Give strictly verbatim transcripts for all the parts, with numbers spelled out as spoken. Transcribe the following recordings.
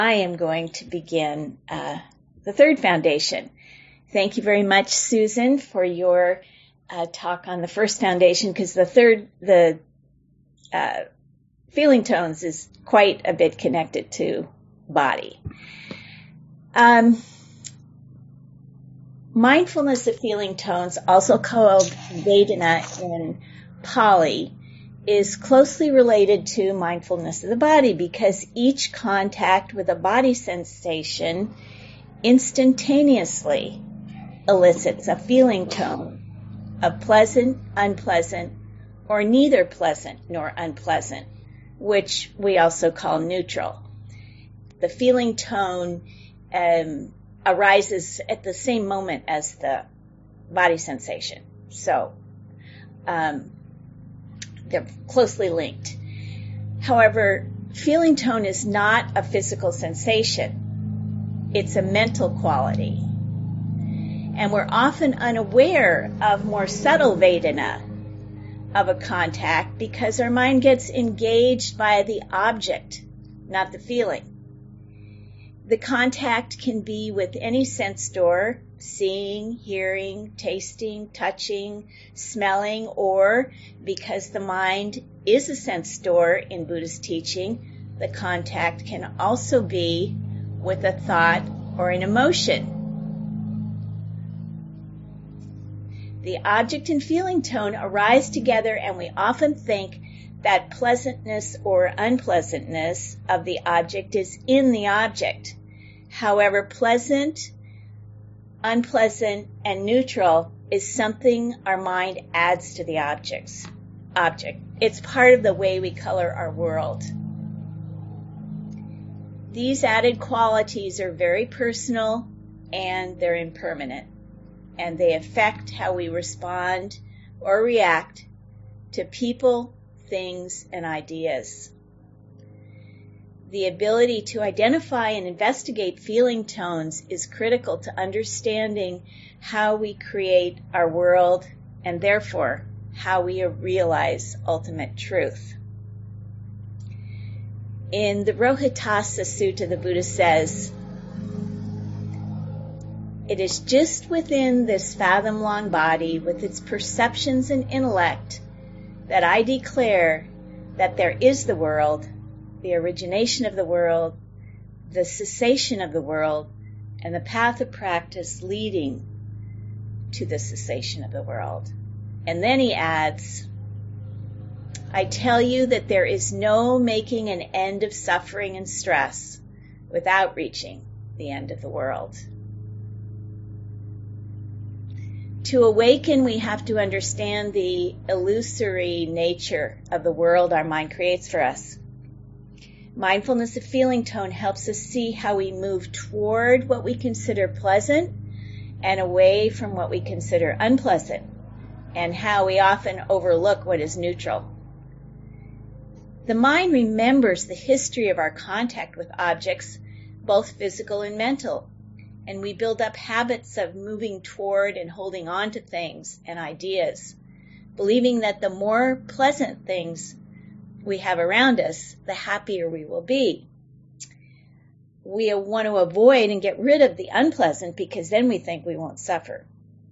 I am going to begin uh, the third foundation. Thank you very much, Susan, for your uh, talk on the first foundation, because the third, the uh, feeling tones, is quite a bit connected to body. Um, mindfulness of feeling tones, also called Vedana in Pali, is closely related to mindfulness of the body because each contact with a body sensation instantaneously elicits a feeling tone of pleasant, unpleasant, or neither pleasant nor unpleasant, which we also call neutral. The feeling tone um, arises at the same moment as the body sensation. So, um, they're closely linked. However, feeling tone is not a physical sensation. It's a mental quality. And we're often unaware of more subtle Vedana of a contact because our mind gets engaged by the object, not the feeling. The contact can be with any sense door, seeing, hearing, tasting, touching, smelling, or because the mind is a sense door in Buddhist teaching, the contact can also be with a thought or an emotion. The object and feeling tone arise together, and we often think that pleasantness or unpleasantness of the object is in the object. However, pleasant, unpleasant, and neutral is something our mind adds to the objects. Object. It's part of the way we color our world. These added qualities are very personal and they're impermanent, and they affect how we respond or react to people, things, and ideas. The ability to identify and investigate feeling tones is critical to understanding how we create our world and therefore how we realize ultimate truth. In the Rohitassa Sutta, the Buddha says, "It is just within this fathom-long body with its perceptions and intellect that I declare that there is the world, the origination of the world, the cessation of the world, and the path of practice leading to the cessation of the world." And then he adds, "I tell you that there is no making an end of suffering and stress without reaching the end of the world." To awaken, we have to understand the illusory nature of the world our mind creates for us. Mindfulness of feeling tone helps us see how we move toward what we consider pleasant and away from what we consider unpleasant, and how we often overlook what is neutral. The mind remembers the history of our contact with objects, both physical and mental, and we build up habits of moving toward and holding on to things and ideas, believing that the more pleasant things we have around us, the happier we will be. We want to avoid and get rid of the unpleasant because then we think we won't suffer.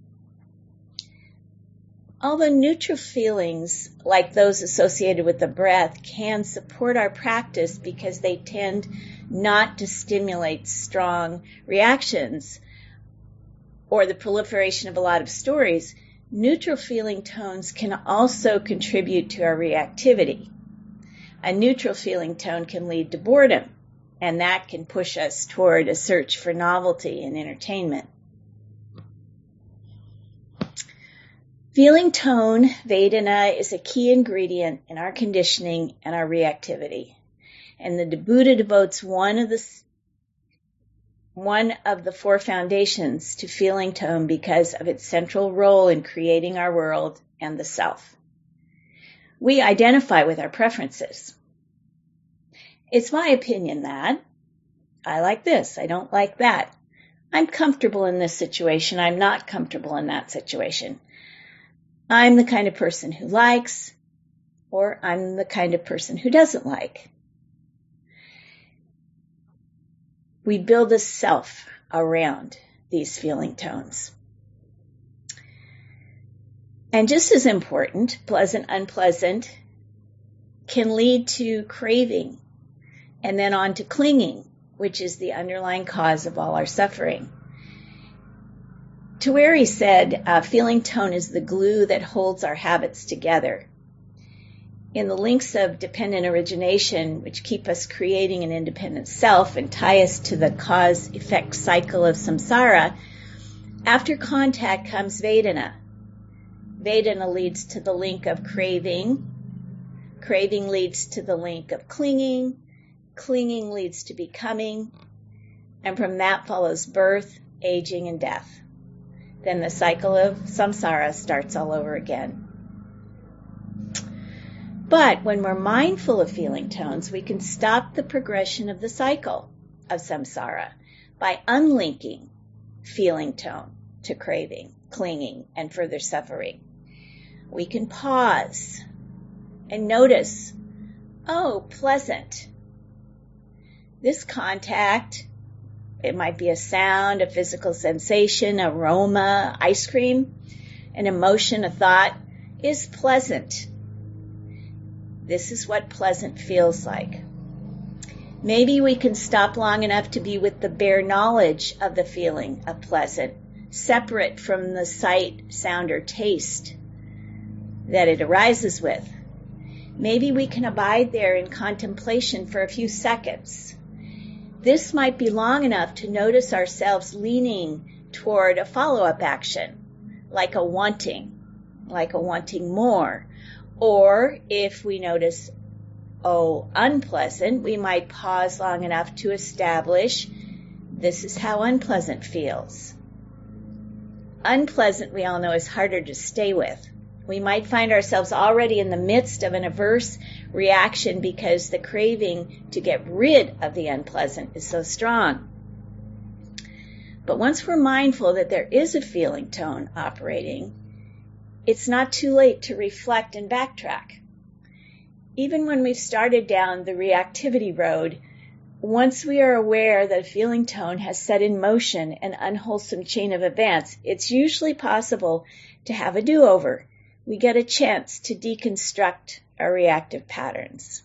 Although neutral feelings, like those associated with the breath, can support our practice because they tend not to stimulate strong reactions or the proliferation of a lot of stories, neutral feeling tones can also contribute to our reactivity. A neutral feeling tone can lead to boredom, and that can push us toward a search for novelty and entertainment. Feeling tone, Vedana, is a key ingredient in our conditioning and our reactivity. And the Buddha devotes one of the one of the four foundations to feeling tone because of its central role in creating our world and the self. We identify with our preferences. It's my opinion that I like this, I don't like that. I'm comfortable in this situation, I'm not comfortable in that situation. I'm the kind of person who likes, or I'm the kind of person who doesn't like. We build a self around these feeling tones. And just as important, pleasant, unpleasant can lead to craving and then on to clinging, which is the underlying cause of all our suffering. Tuweri said, uh, feeling tone is the glue that holds our habits together. In the links of dependent origination, which keep us creating an independent self and tie us to the cause-effect cycle of samsara, after contact comes Vedana. Vedana leads to the link of craving. Craving leads to the link of clinging. Clinging leads to becoming. And from that follows birth, aging, and death. Then the cycle of samsara starts all over again. But when we're mindful of feeling tones, we can stop the progression of the cycle of samsara by unlinking feeling tone to craving, clinging, and further suffering. We can pause and notice, oh, pleasant. This contact, it might be a sound, a physical sensation, aroma, ice cream, an emotion, a thought, is pleasant. This is what pleasant feels like. Maybe we can stop long enough to be with the bare knowledge of the feeling of pleasant, separate from the sight, sound, or taste that it arises with. Maybe we can abide there in contemplation for a few seconds. This might be long enough to notice ourselves leaning toward a follow-up action, like a wanting, like a wanting more. Or if we notice, oh, unpleasant, we might pause long enough to establish this is how unpleasant feels. Unpleasant, we all know, is harder to stay with. We might find ourselves already in the midst of an averse reaction because the craving to get rid of the unpleasant is so strong. But once we're mindful that there is a feeling tone operating, it's not too late to reflect and backtrack. Even when we've started down the reactivity road, once we are aware that a feeling tone has set in motion an unwholesome chain of events, it's usually possible to have a do-over. We get a chance to deconstruct our reactive patterns.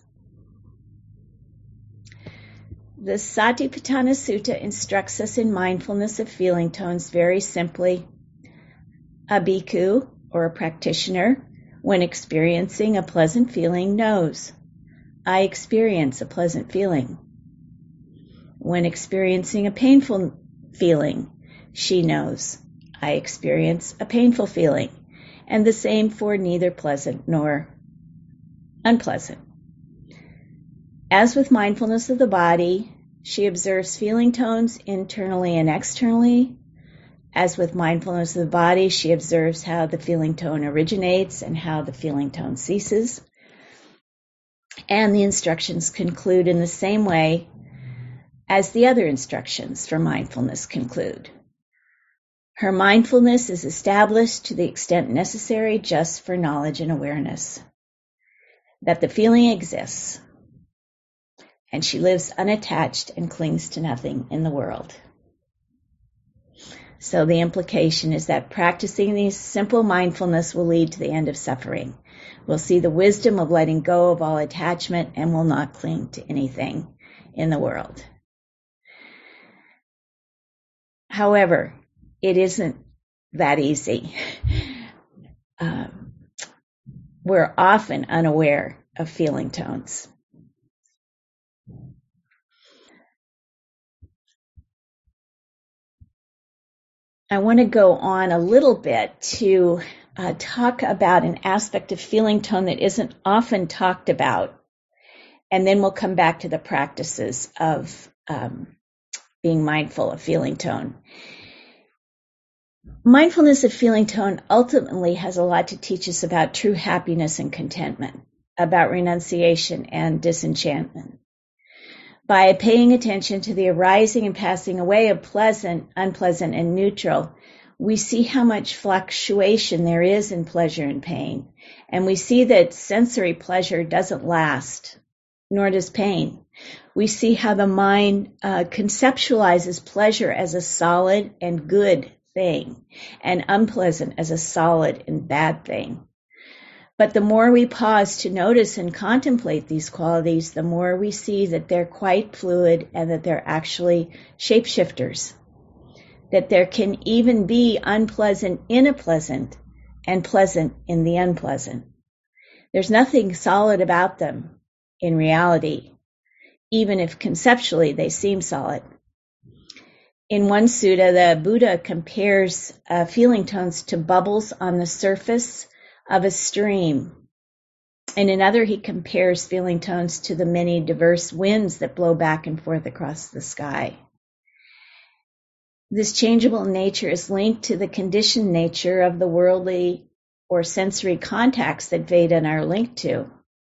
The Satipatthana Sutta instructs us in mindfulness of feeling tones very simply. A bhikkhu, or a practitioner, when experiencing a pleasant feeling, knows, I experience a pleasant feeling. When experiencing a painful feeling, she knows, I experience a painful feeling. And the same for neither pleasant nor unpleasant. As with mindfulness of the body, she observes feeling tones internally and externally. As with mindfulness of the body, she observes how the feeling tone originates and how the feeling tone ceases. And the instructions conclude in the same way as the other instructions for mindfulness conclude. Her mindfulness is established to the extent necessary just for knowledge and awareness that the feeling exists, and she lives unattached and clings to nothing in the world. So the implication is that practicing these simple mindfulness will lead to the end of suffering. We'll see the wisdom of letting go of all attachment and will not cling to anything in the world. However, it isn't that easy. Um, we're often unaware of feeling tones. I want to go on a little bit to uh, talk about an aspect of feeling tone that isn't often talked about, and then we'll come back to the practices of um, being mindful of feeling tone. Mindfulness of feeling tone ultimately has a lot to teach us about true happiness and contentment, about renunciation and disenchantment. By paying attention to the arising and passing away of pleasant, unpleasant, and neutral, we see how much fluctuation there is in pleasure and pain. And we see that sensory pleasure doesn't last, nor does pain. We see how the mind uh, conceptualizes pleasure as a solid and good thing, and unpleasant as a solid and bad thing. But the more we pause to notice and contemplate these qualities, the more we see that they're quite fluid and that they're actually shapeshifters. That there can even be unpleasant in a pleasant and pleasant in the unpleasant. There's nothing solid about them in reality, even if conceptually they seem solid. In one sutta, the Buddha compares uh, feeling tones to bubbles on the surface of a stream. In another, he compares feeling tones to the many diverse winds that blow back and forth across the sky. This changeable nature is linked to the conditioned nature of the worldly or sensory contacts that Vedana are linked to.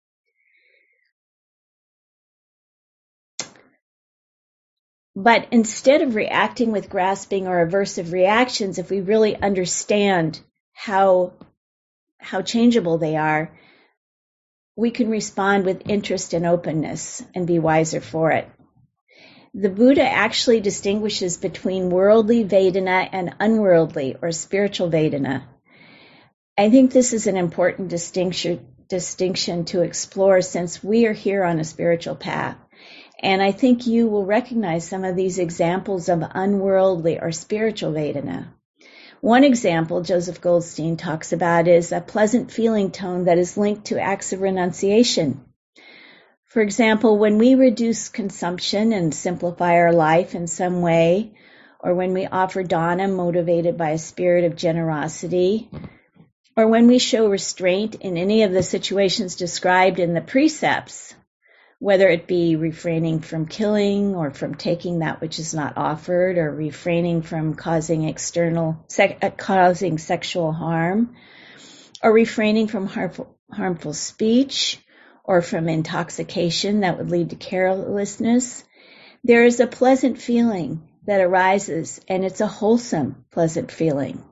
But instead of reacting with grasping or aversive reactions, if we really understand how, how changeable they are, we can respond with interest and openness and be wiser for it. The Buddha actually distinguishes between worldly Vedana and unworldly or spiritual Vedana. I think this is an important distinction, distinction to explore since we are here on a spiritual path. And I think you will recognize some of these examples of unworldly or spiritual Vedana. One example Joseph Goldstein talks about is a pleasant feeling tone that is linked to acts of renunciation. For example, when we reduce consumption and simplify our life in some way, or when we offer dana motivated by a spirit of generosity, or when we show restraint in any of the situations described in the precepts, whether it be refraining from killing or from taking that which is not offered or refraining from causing external, sec- uh, causing sexual harm, or refraining from harmful, harmful speech or from intoxication that would lead to carelessness, there is a pleasant feeling that arises, and it's a wholesome, pleasant feeling.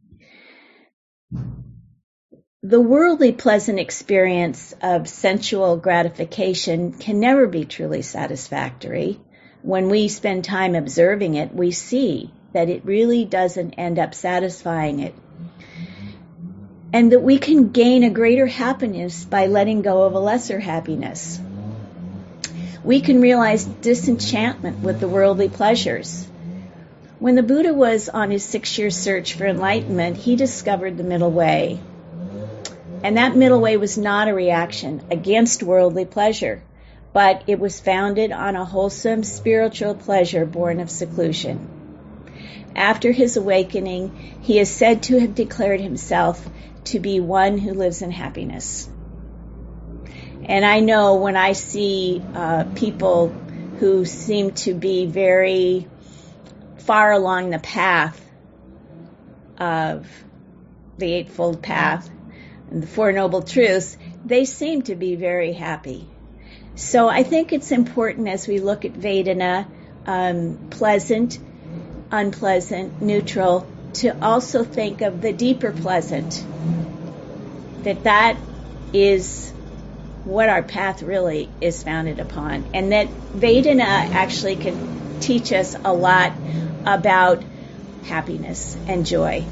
The worldly pleasant experience of sensual gratification can never be truly satisfactory. When we spend time observing it, we see that it really doesn't end up satisfying it. And that we can gain a greater happiness by letting go of a lesser happiness. We can realize disenchantment with the worldly pleasures. When the Buddha was on his six-year search for enlightenment, he discovered the middle way. And that middle way was not a reaction against worldly pleasure, but it was founded on a wholesome spiritual pleasure born of seclusion. After his awakening, he is said to have declared himself to be one who lives in happiness. And I know when I see uh, people who seem to be very far along the path of the Eightfold Path, and the Four Noble Truths, they seem to be very happy. So I think it's important as we look at Vedana, um, pleasant, unpleasant, neutral, to also think of the deeper pleasant, that that is what our path really is founded upon, and that Vedana actually can teach us a lot about happiness and joy.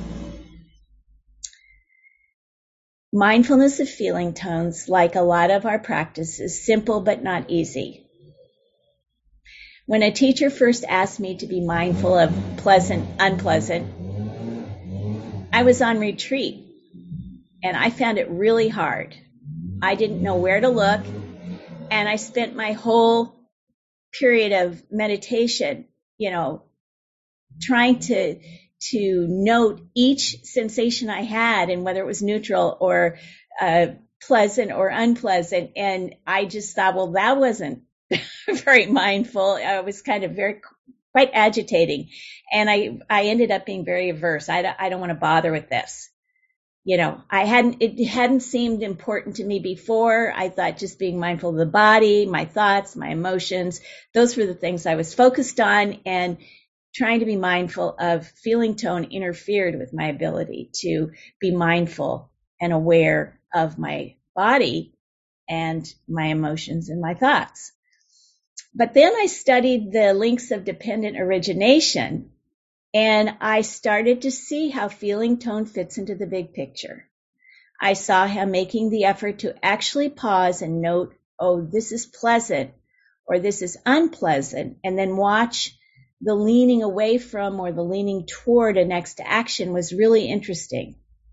Mindfulness of feeling tones, like a lot of our practice, is simple but not easy. When a teacher first asked me to be mindful of pleasant, unpleasant, I was on retreat, and I found it really hard. I didn't know where to look, and I spent my whole period of meditation, you know, trying to to note each sensation I had and whether it was neutral or uh, pleasant or unpleasant. And I just thought, well, that wasn't very mindful. I was kind of very, quite agitating. And I, I ended up being very averse. I don't, I don't want to bother with this. You know, I hadn't, it hadn't seemed important to me before. I thought just being mindful of the body, my thoughts, my emotions, those were the things I was focused on. And trying to be mindful of feeling tone interfered with my ability to be mindful and aware of my body and my emotions and my thoughts. But then I studied the links of dependent origination, and I started to see how feeling tone fits into the big picture. I saw how making the effort to actually pause and note, oh, this is pleasant or this is unpleasant, and then watch the leaning away from or the leaning toward a next action was really interesting.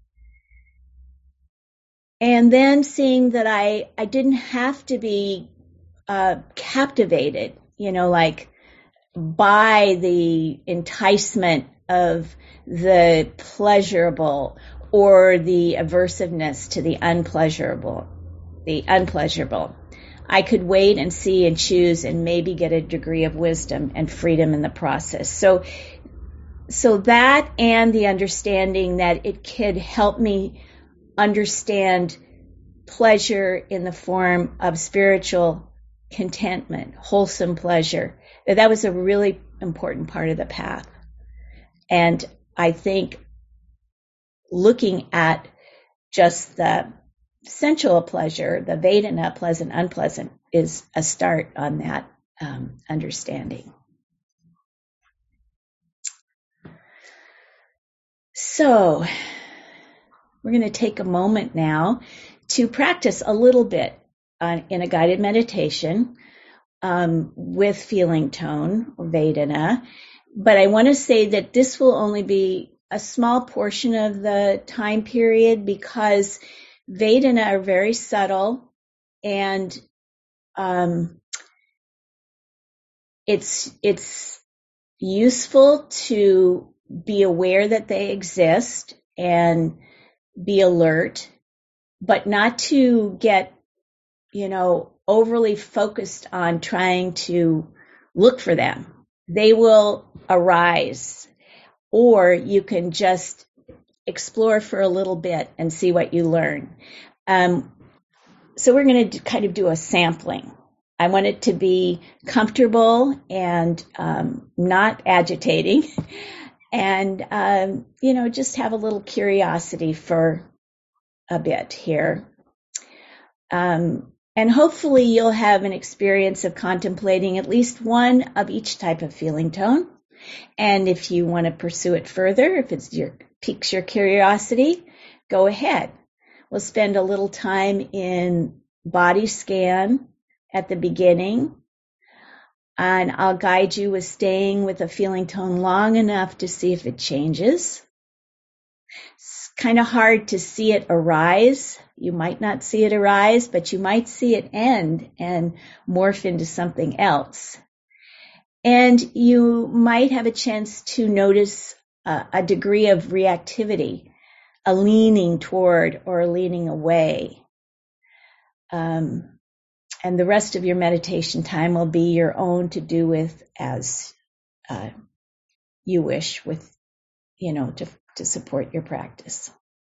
And then seeing that I, I didn't have to be uh, captivated, you know, like by the enticement of the pleasurable or the aversiveness to the unpleasurable, the unpleasurable. I could wait and see and choose and maybe get a degree of wisdom and freedom in the process. So, so that and the understanding that it could help me understand pleasure in the form of spiritual contentment, wholesome pleasure. That was a really important part of the path. And I think looking at just the sensual pleasure, the Vedana, pleasant, unpleasant, is a start on that um, understanding. So we're going to take a moment now to practice a little bit on, in a guided meditation um, with feeling tone or Vedana. But I want to say that this will only be a small portion of the time period because Vedana are very subtle, and um, it's it's useful to be aware that they exist and be alert, but not to get, you know, overly focused on trying to look for them. They will arise, or you can just explore for a little bit and see what you learn. Um, so we're going to kind of do a sampling. I want it to be comfortable and um, not agitating, and um, you know, just have a little curiosity for a bit here. Um, and hopefully you'll have an experience of contemplating at least one of each type of feeling tone. And if you want to pursue it further, if it's your piques your curiosity, go ahead. We'll spend a little time in body scan at the beginning, and I'll guide you with staying with a feeling tone long enough to see if it changes. It's kind of hard to see it arise. You might not see it arise, but you might see it end and morph into something else. And you might have a chance to notice uh, a degree of reactivity, a leaning toward or a leaning away. Um, and the rest of your meditation time will be your own to do with as uh, you wish, with, you know, to, to support your practice.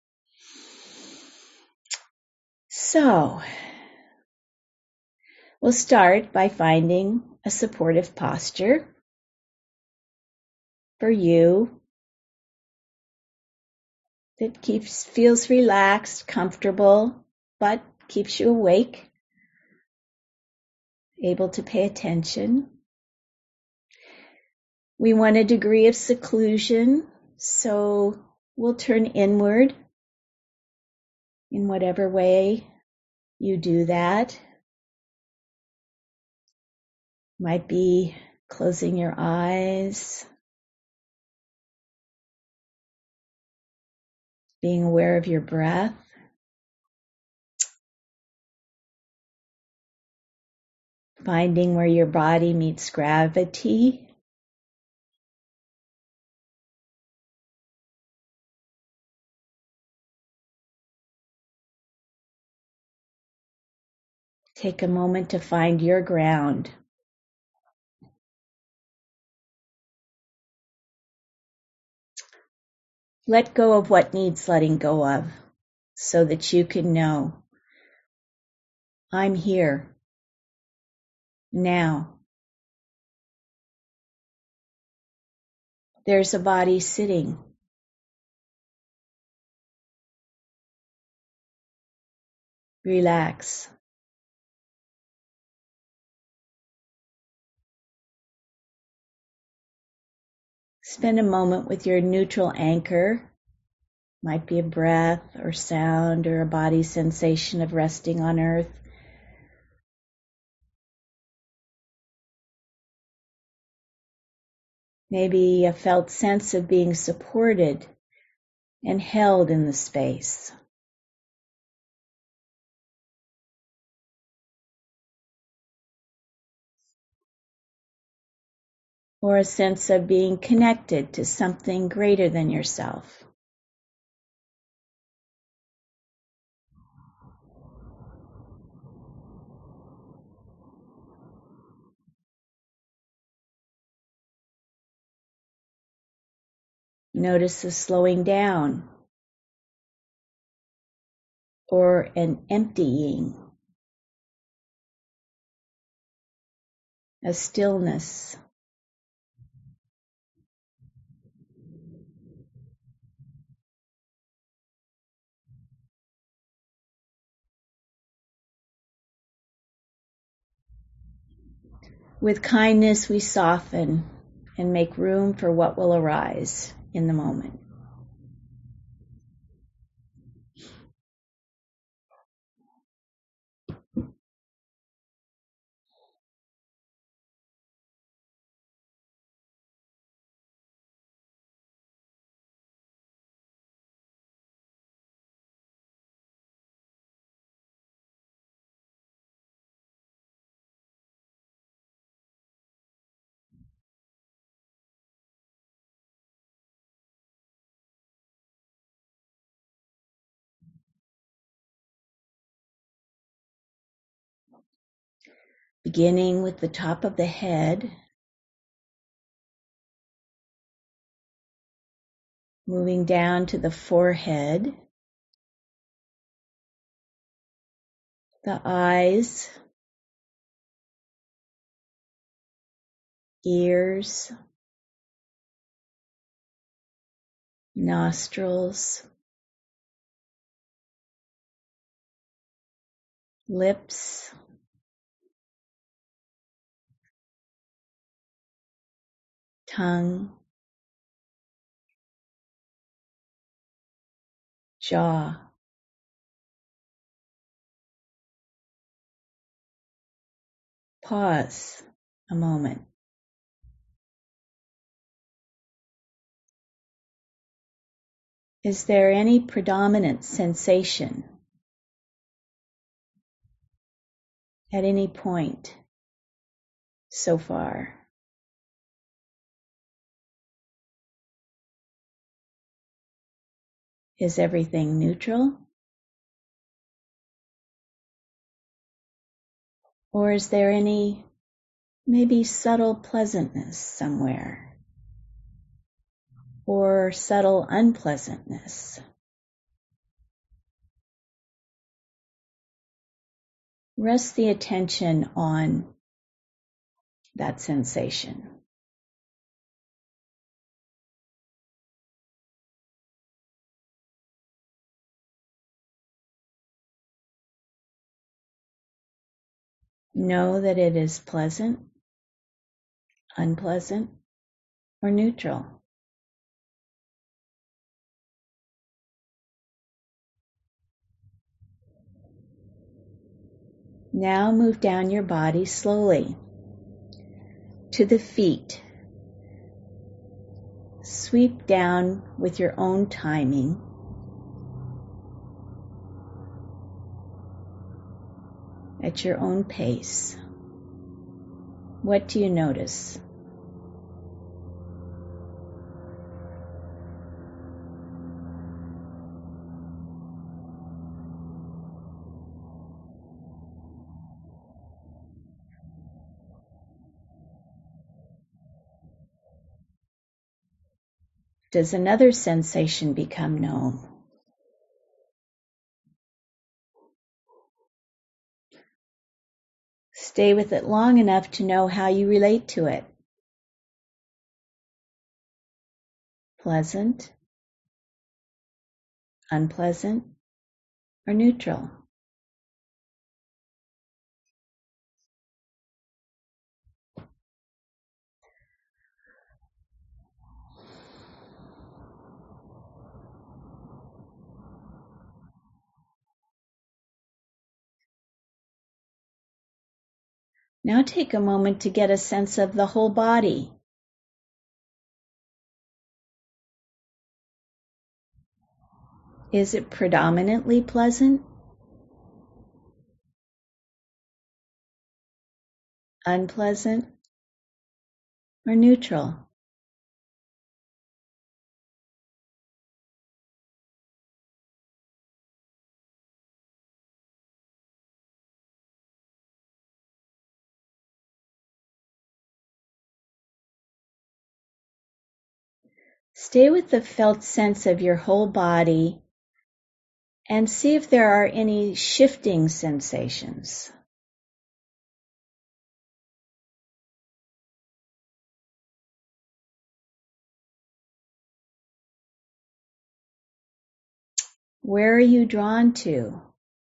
So we'll start by finding a supportive posture for you that keeps feels relaxed, comfortable, but keeps you awake, able to pay attention. We want a degree of seclusion, so we'll turn inward in whatever way you do that. Might be closing your eyes, being aware of your breath. Finding where your body meets gravity. Take a moment to find your ground. Let go of what needs letting go of so that you can know, I'm here now. There's a body sitting. Relax. Spend a moment with your neutral anchor. Might be a breath or sound or a body sensation of resting on earth. Maybe a felt sense of being supported and held in the space. Or a sense of being connected to something greater than yourself. Notice the slowing down or an emptying, a stillness. With kindness, we soften and make room for what will arise in the moment. Beginning with the top of the head, moving down to the forehead, the eyes, ears, nostrils, lips, tongue, jaw. Pause a moment. Is there any predominant sensation at any point so far? Is everything neutral? Or is there any maybe subtle pleasantness somewhere? Or subtle unpleasantness? Rest the attention on that sensation. Know that it is pleasant, unpleasant, or neutral. Now move down your body slowly to the feet. Sweep down with your own timing. At your own pace. What do you notice? Does another sensation become known? Stay with it long enough to know how you relate to it. Pleasant, unpleasant, or neutral? Now take a moment to get a sense of the whole body. Is it predominantly pleasant? Unpleasant? Or neutral? Stay with the felt sense of your whole body and see if there are any shifting sensations. Where are you drawn to?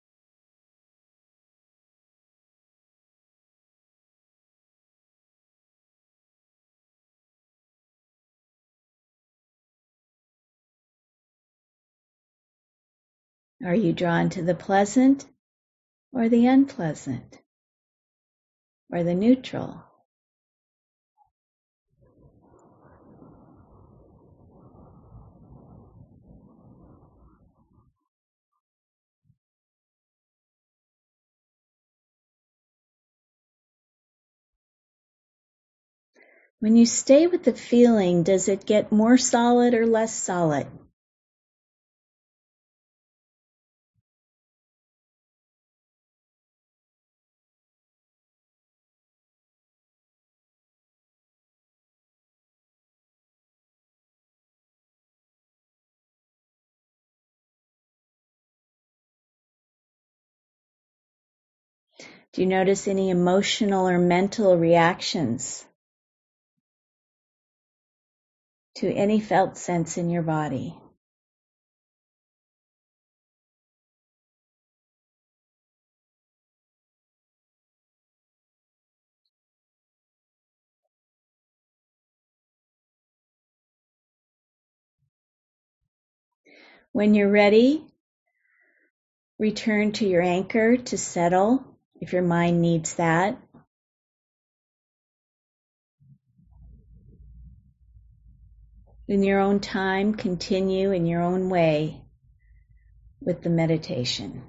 Are you drawn to the pleasant or the unpleasant or the neutral? When you stay with the feeling, does it get more solid or less solid? Do you notice any emotional or mental reactions to any felt sense in your body? When you're ready, return to your anchor to settle, if your mind needs that. In your own time, continue in your own way with the meditation.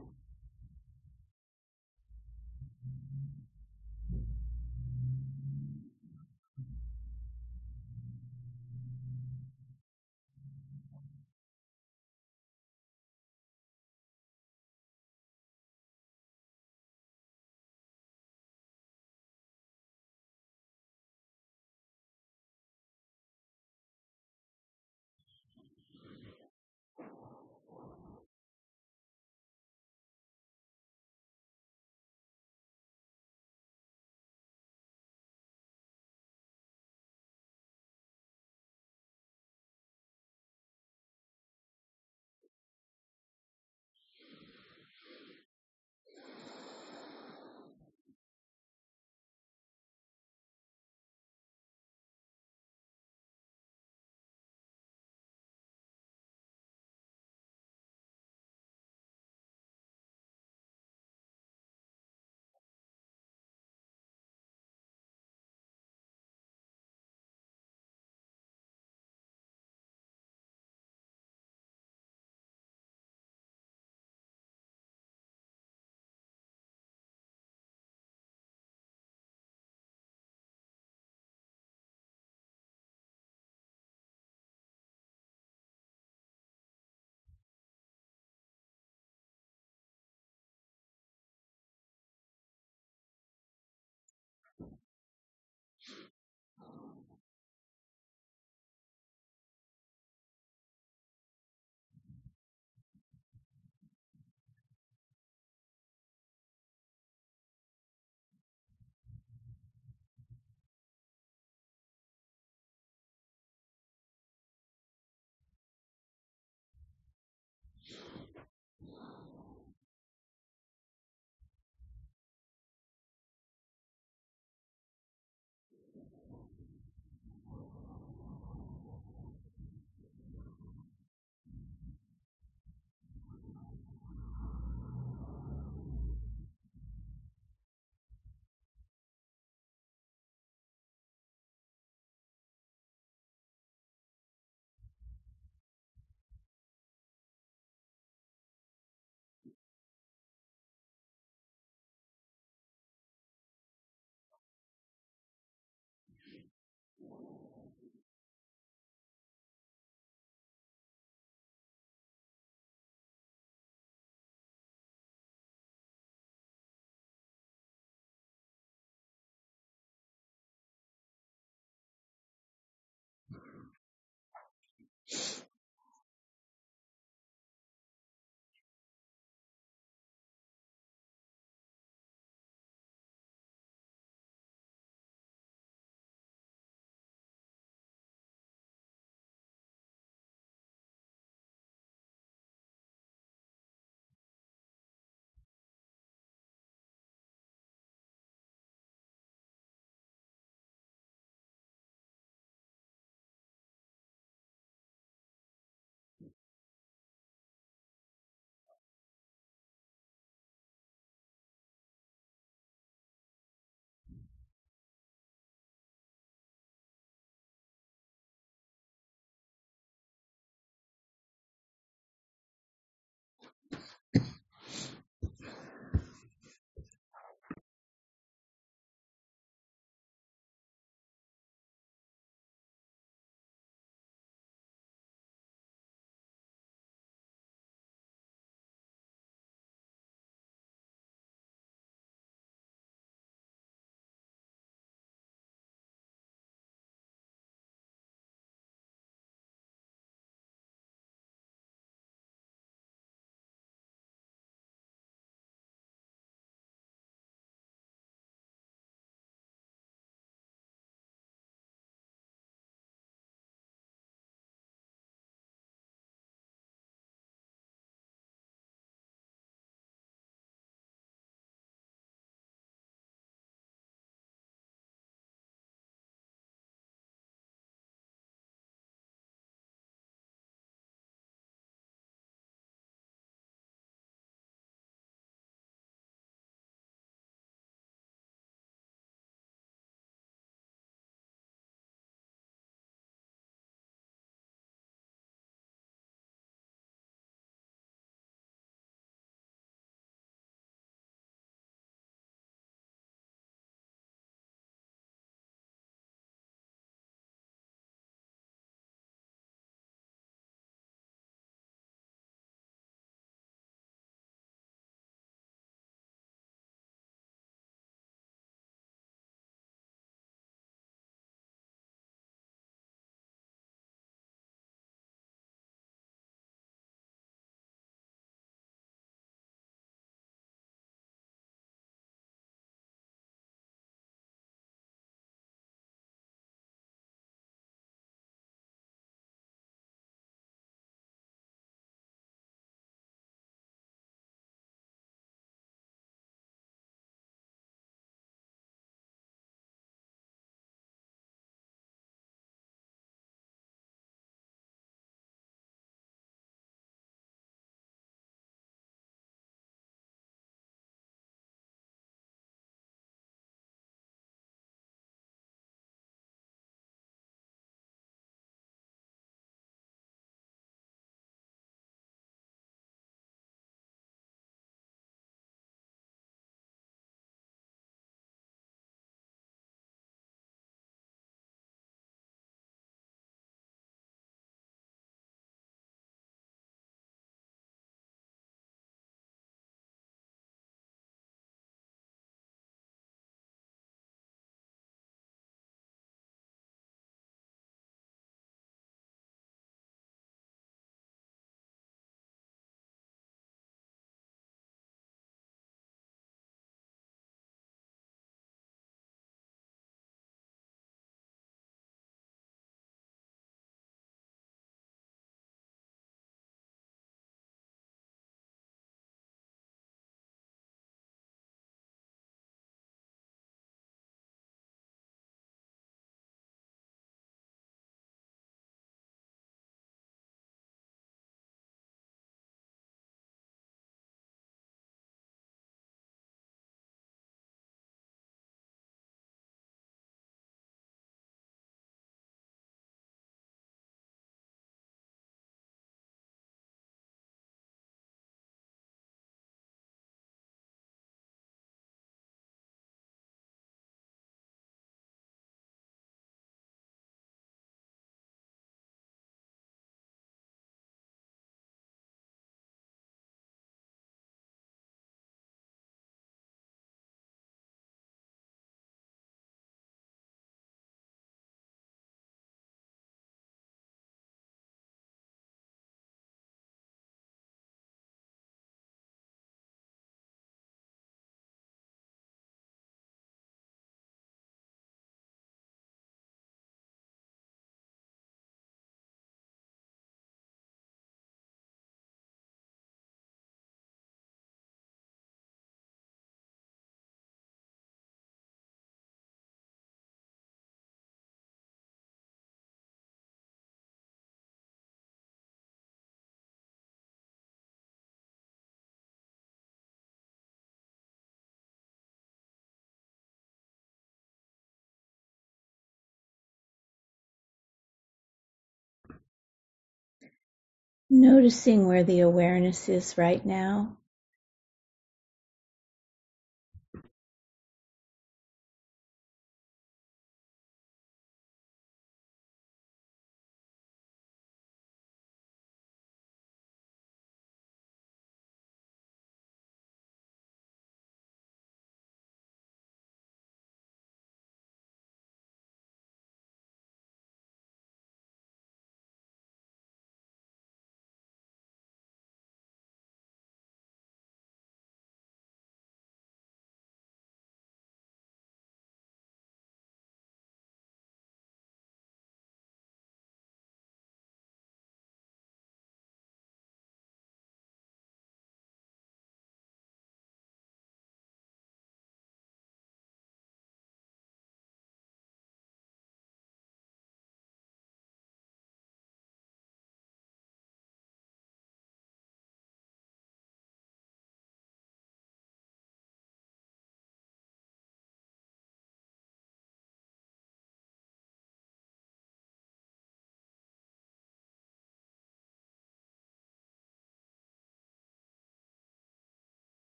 Noticing where the awareness is right now.